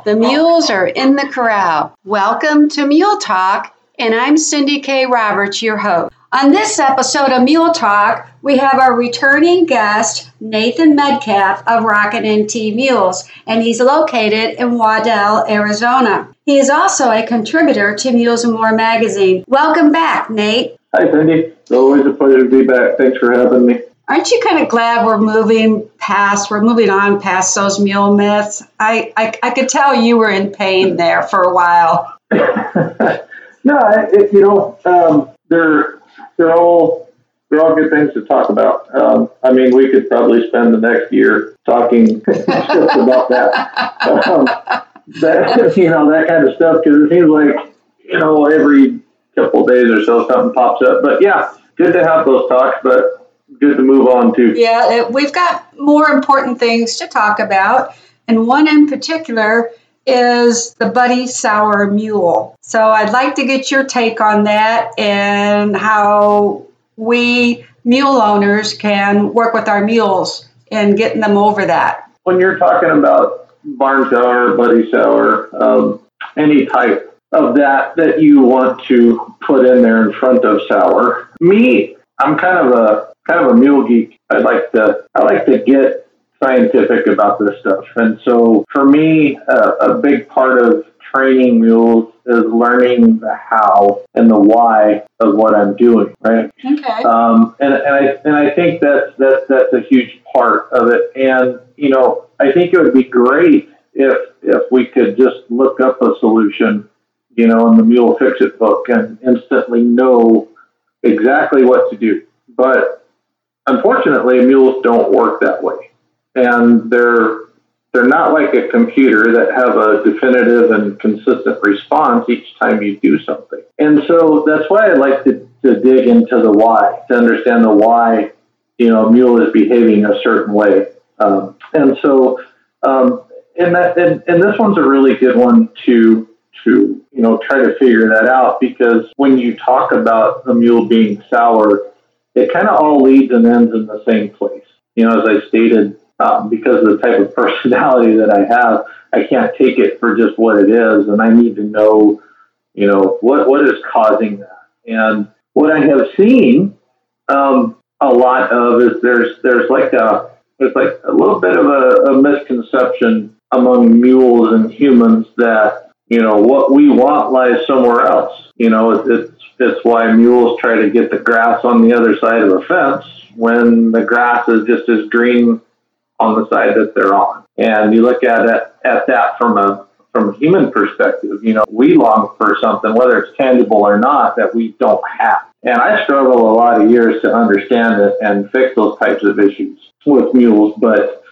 The mules are in the corral. Welcome to Mule Talk, and I'm Cindy K. Roberts, your host. On this episode of Mule Talk, we have our returning guest, Nathan Metcalf of Rocket NT Mules, and he's located in Waddell, Arizona. He is also a contributor to Mules and More magazine. Welcome back, Nate. Hi, Cindy. It's always a pleasure to be back. Thanks for having me. Aren't you kind of glad we're moving on past those mule myths? I could tell you were in pain there for a while. No, they're all good things to talk about. We could probably spend the next year talking just about that. That kind of stuff, because it seems like, every couple of days or so something pops up. But yeah, good to have those talks, but good to move on to. Yeah, we've got more important things to talk about, and one in particular is the Buddy Sour Mule. So I'd like to get your take on that and how we mule owners can work with our mules in getting them over that. When you're talking about barn sour, Buddy Sour, any type of that you want to put in there in front of sour, I'm kind of a mule geek. I like to get scientific about this stuff. And so for me, a big part of training mules is learning the how and the why of what I'm doing, right? Okay. And I think that's a huge part of it. And, I think it would be great if we could just look up a solution, in the Mule Fix-It book and instantly know exactly what to do. But unfortunately, mules don't work that way. And they're not like a computer that have a definitive and consistent response each time you do something. And so that's why I like to dig into the why, to understand the why, a mule is behaving a certain way. And this one's a really good one to try to figure that out, because when you talk about a mule being sour, it kind of all leads and ends in the same place. As I stated, because of the type of personality that I have, I can't take it for just what it is, and I need to know, what is causing that. And what I have seen a lot of is there's like a little bit of a misconception among mules and humans that what we want lies somewhere else. It's why mules try to get the grass on the other side of a fence when the grass is just as green on the side that they're on. And you look at that from a human perspective. We long for something, whether it's tangible or not, that we don't have. And I struggled a lot of years to understand it and fix those types of issues with mules. But,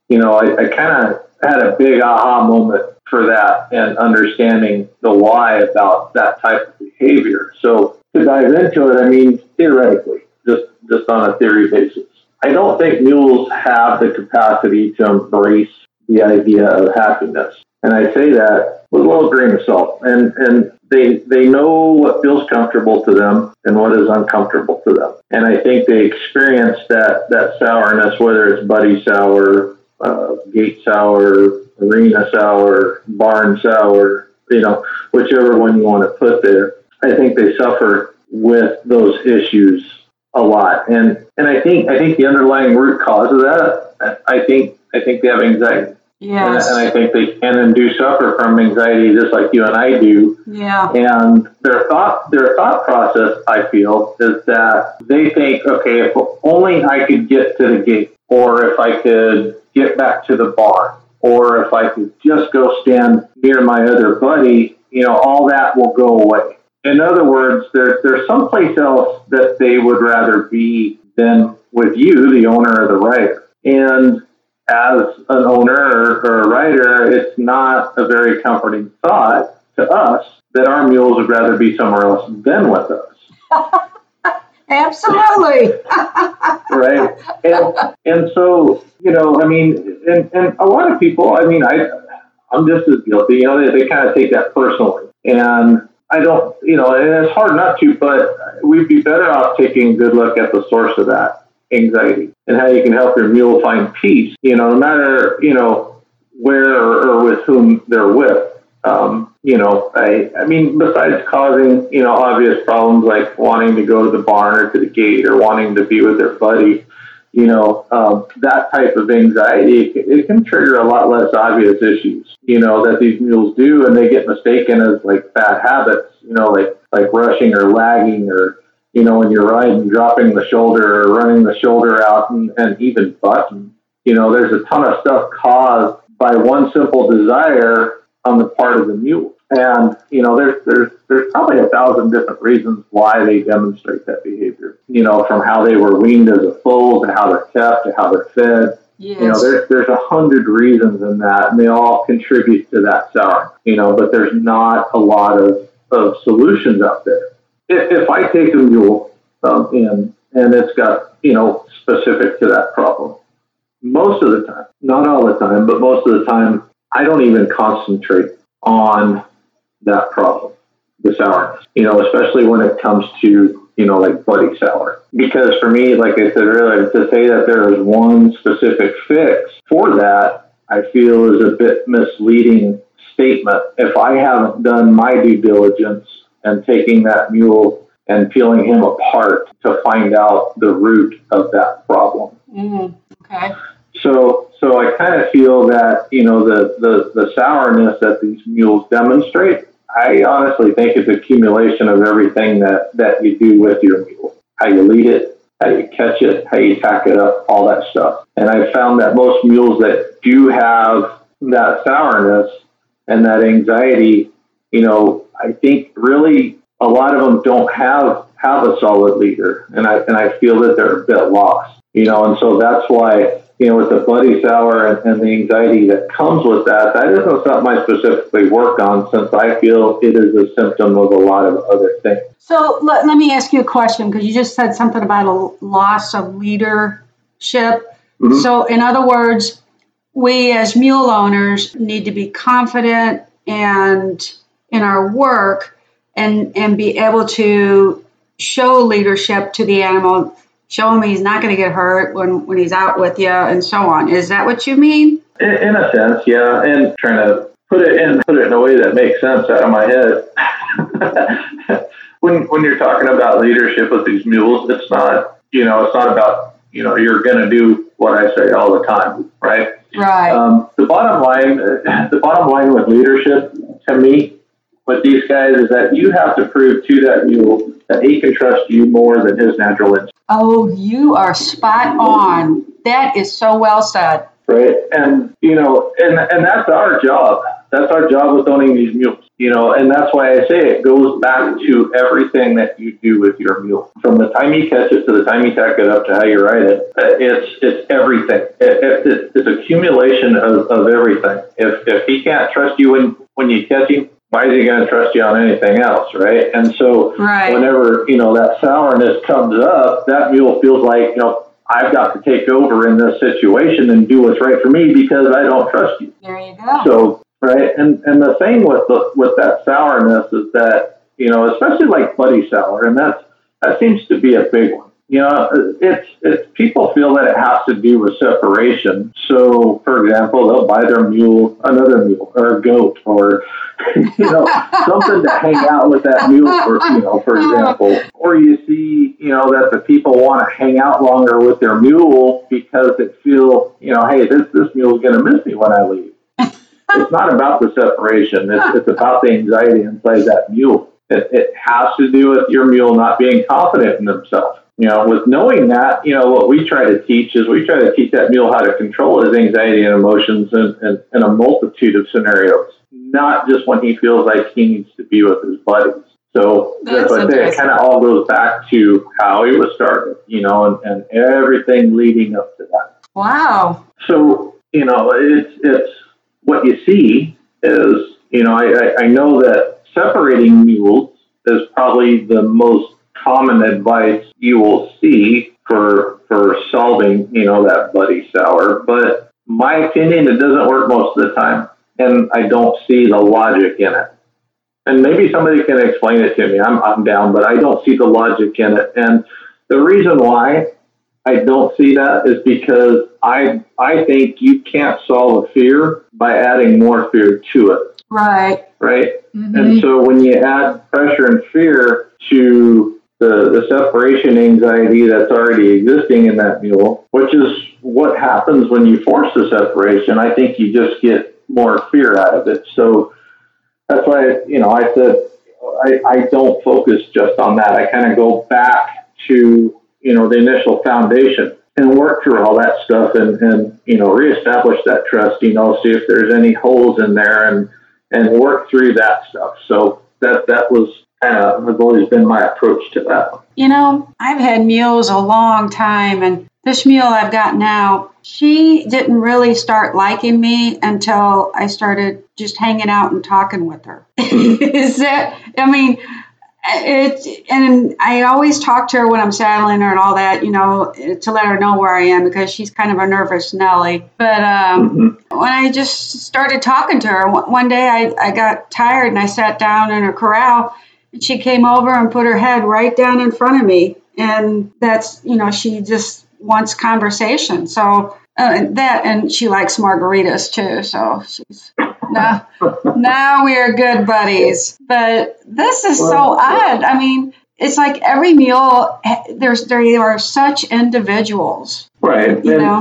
I kind of had a big aha moment for that and understanding the why about that type of behavior. So to dive into it, theoretically, just on a theory basis, I don't think mules have the capacity to embrace the idea of happiness. And I say that with a little grain of salt. And they know what feels comfortable to them and what is uncomfortable to them. And I think they experience that sourness, whether it's Buddy Sour, Gate Sour, Arena Sour, Barn Sour, whichever one you want to put there. I think they suffer with those issues a lot. And I think the underlying root cause of that, I think they have anxiety. Yes. And I think they can and do suffer from anxiety just like you and I do. Yeah. And their thought process, I feel, is that they think, okay, if only I could get to the gate, or if I could get back to the barn, or if I could just go stand near my other buddy, all that will go away. In other words, there's someplace else that they would rather be than with you, the owner or the rider. And as an owner or a rider, it's not a very comforting thought to us that our mules would rather be somewhere else than with us. Absolutely. Right. And so, and a lot of people, I'm just as guilty, they kind of take that personally. And I don't, and it's hard not to, but we'd be better off taking a good look at the source of that anxiety and how you can help your mule find peace. No matter, where or with whom they're with. I mean, besides causing, obvious problems like wanting to go to the barn or to the gate or wanting to be with their buddy, that type of anxiety, it can trigger a lot less obvious issues, that these mules do, and they get mistaken as like bad habits, like rushing or lagging or, when you're riding, dropping the shoulder or running the shoulder out and even butting. There's a ton of stuff caused by one simple desire on the part of the mule. And, there's probably 1,000 different reasons why they demonstrate that behavior, from how they were weaned as a foal to how they're kept to how they're fed. Yes. There's 100 reasons in that, and they all contribute to that sour, but there's not a lot of solutions out there. If I take a mule and it's got, specific to that problem, most of the time, not all the time, but most of the time, I don't even concentrate on that problem, the sourness, especially when it comes to, like buddy sour. Because for me, like I said earlier, to say that there is one specific fix for that, I feel is a bit misleading statement. If I haven't done my due diligence and taking that mule and peeling him apart to find out the root of that problem. Okay. So I kind of feel that, the sourness that these mules demonstrate, I honestly think it's accumulation of everything that you do with your mule. How you lead it, how you catch it, how you tack it up, all that stuff. And I found that most mules that do have that sourness and that anxiety, I think really a lot of them don't have a solid leader. And I feel that they're a bit lost, and so that's why, with the buddy sour and the anxiety that comes with that isn't something I specifically work on, since I feel it is a symptom of a lot of other things. So let me ask you a question, because you just said something about a loss of leadership. Mm-hmm. So in other words, we as mule owners need to be confident and in our work and be able to show leadership to the animal, show him he's not going to get hurt when he's out with you, and so on. Is that what you mean? In a sense, yeah. And trying to put it in a way that makes sense out of my head. When you're talking about leadership with these mules, it's not about, you're going to do what I say all the time, right? Right. The bottom line with leadership, to me, with these guys, is that you have to prove to that mule that he can trust you more than his natural instinct. Oh, you are spot on. That is so well said. Right. And, and that's our job. That's our job with owning these mules, and that's why I say it goes back to everything that you do with your mule. From the time you catch it to the time you tack it up to how you ride it, it's everything. It's accumulation of everything. If he can't trust you when you catch him, why is he going to trust you on anything else, right? And so whenever, that sourness comes up, that mule feels like, I've got to take over in this situation and do what's right for me because I don't trust you. There you go. So, right, and the thing with that sourness is that, especially like buddy sour, and that seems to be a big one. It's people feel that it has to do with separation. So, for example, they'll buy their mule another mule or a goat or something to hang out with that mule for example. Or you see, that the people want to hang out longer with their mule because they feel, hey, this mule is going to miss me when I leave. It's not about the separation. It's about the anxiety inside that mule. It has to do with your mule not being confident in himself. With knowing that, what we try to teach is we try to teach that mule how to control his anxiety and emotions in a multitude of scenarios, not just when he feels like he needs to be with his buddies. So that's what I say. It kind of all goes back to how he was started, and everything leading up to that. Wow. So, it's what you see is, I know that separating mules is probably the most common advice you will see for solving, that buddy sour. But my opinion, it doesn't work most of the time. And I don't see the logic in it. And maybe somebody can explain it to me. I'm down, but I don't see the logic in it. And the reason why I don't see that is because I think you can't solve a fear by adding more fear to it. Right. Right. Mm-hmm. And so when you add pressure and fear to the separation anxiety that's already existing in that mule, which is what happens when you force the separation, I think you just get more fear out of it. So that's why, I said I don't focus just on that. I kind of go back to, the initial foundation and work through all that stuff and reestablish that trust, see if there's any holes in there and work through that stuff. So that was kind of has always been my approach to that. I've had mules a long time, and this mule I've got now, she didn't really start liking me until I started just hanging out and talking with her. And I always talk to her when I'm saddling her and all that, to let her know where I am, because she's kind of a nervous Nelly. But when I just started talking to her, one day I got tired and I sat down in her corral, and she came over and put her head right down in front of me. And that's, she just wants conversation. So and she likes margaritas too. So she's now we are good buddies. But this is so odd. I mean, it's like every mule, they are such individuals. Right.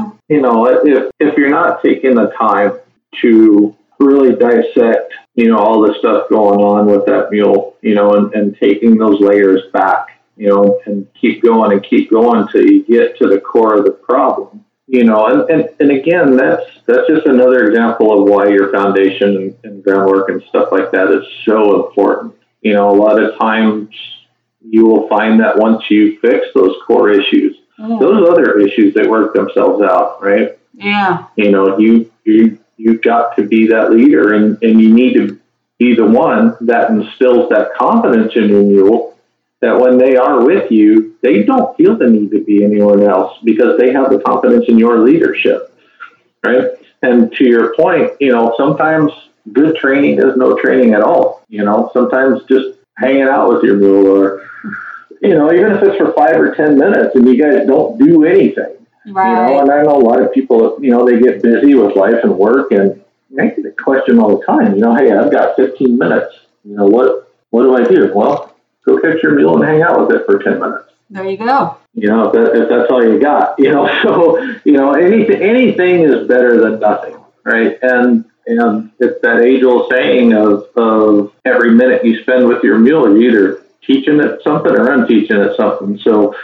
If you're not taking the time to really dissect, all the stuff going on with that mule, and taking those layers back, and keep going till you get to the core of the problem. And again, that's just another example of why your foundation and groundwork and stuff like that is so important. A lot of times you will find that once you fix those core issues, those other issues, they work themselves out, right? Yeah. You've got to be that leader, and you need to be the one that instills that confidence in your mule, that when they are with you, they don't feel the need to be anyone else because they have the confidence in your leadership, right? And to your point, sometimes good training is no training at all. Sometimes just hanging out with your mule, or, even if it's for 5 or 10 minutes and you guys don't do anything, right. And I know a lot of people, they get busy with life and work, and I get the question all the time, hey, I've got 15 minutes, what do I do? Well, go catch your mule and hang out with it for 10 minutes. There you go. If that's all you got, so, anything is better than nothing, right? And it's that age-old saying of every minute you spend with your mule, you're either teaching it something or unteaching it something. So,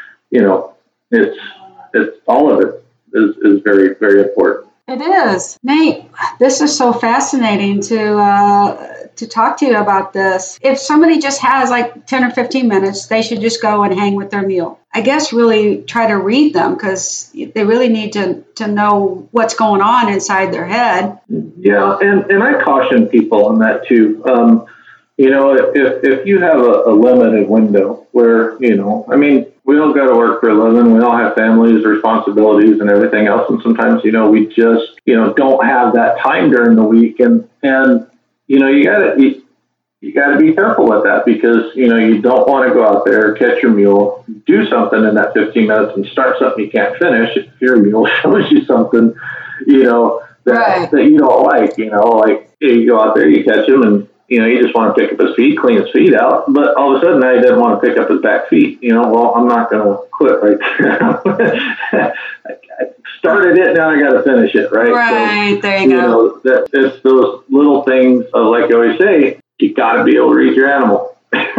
it's all of it is very, very important. It is. Nate, this is so fascinating to talk to you about this. If somebody just has like 10 or 15 minutes, they should just go and hang with their mule. I guess really try to read them, because they really need to know what's going on inside their head. Yeah, and I caution people on that too. If you have a limited window where, we all go to work for a living, we all have families, responsibilities, and everything else. And sometimes, we just, don't have that time during the week. And you gotta be careful with that, because, you don't want to go out there, catch your mule, do something in that 15 minutes and start something you can't finish. If your mule shows you something, that you don't like, like you go out there, you catch him, and you just want to pick up his feet, clean his feet out. But all of a sudden, now he doesn't want to pick up his back feet. Well, I'm not going to quit right there. I started it, now I got to finish it, right? Right, so, there you go. It's those little things of, like I always say, you got to be able to read your animal.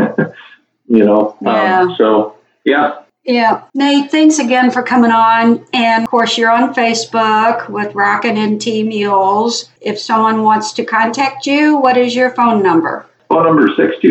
Yeah. So, yeah. Yeah. Nate, thanks again for coming on. And of course, you're on Facebook with Rockin' NT Mules. If someone wants to contact you, what is your phone number? Phone number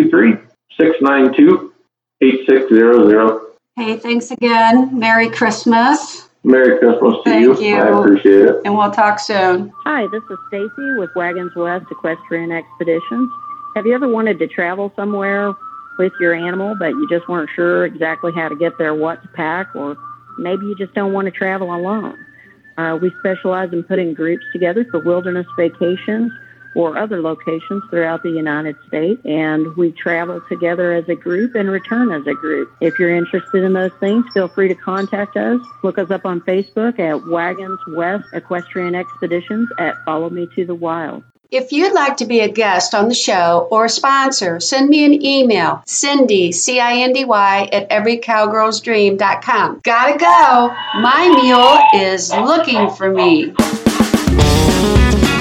623-692-8600. Hey, thanks again. Merry Christmas. Merry Christmas to you. Thank you. I appreciate it. And we'll talk soon. Hi, this is Stacy with Wagons West Equestrian Expeditions. Have you ever wanted to travel somewhere with your animal, but you just weren't sure exactly how to get there, what to pack, or maybe you just don't want to travel alone? We specialize in putting groups together for wilderness vacations or other locations throughout the United States, and we travel together as a group and return as a group. If you're interested in those things, feel free to contact us. Look us up on Facebook at Wagons West Equestrian Expeditions at Follow Me to the Wild. If you'd like to be a guest on the show or a sponsor, send me an email, Cindy, C-I-N-D-Y, at everycowgirlsdream.com. Gotta go. My mule is looking for me.